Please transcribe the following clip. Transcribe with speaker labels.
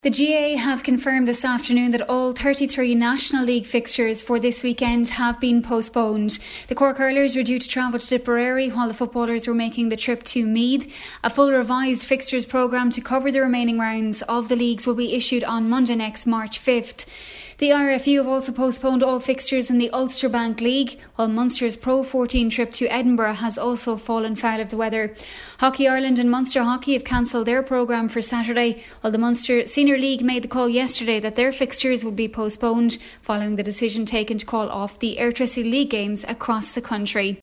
Speaker 1: The GAA have confirmed this afternoon that all 33 National League fixtures for this weekend have been postponed. The Cork Hurlers were due to travel to Tipperary while the footballers were making the trip to Meath. A full revised fixtures programme to cover the remaining rounds of the leagues will be issued on Monday next, March 5th. The RFU have also postponed all fixtures in the Ulster Bank League, while Munster's Pro 14 trip to Edinburgh has also fallen foul of the weather. Hockey Ireland and Munster Hockey have cancelled their programme for Saturday, while the Munster Senior League made the call yesterday that their fixtures would be postponed following the decision taken to call off the Airtricity League games across the country.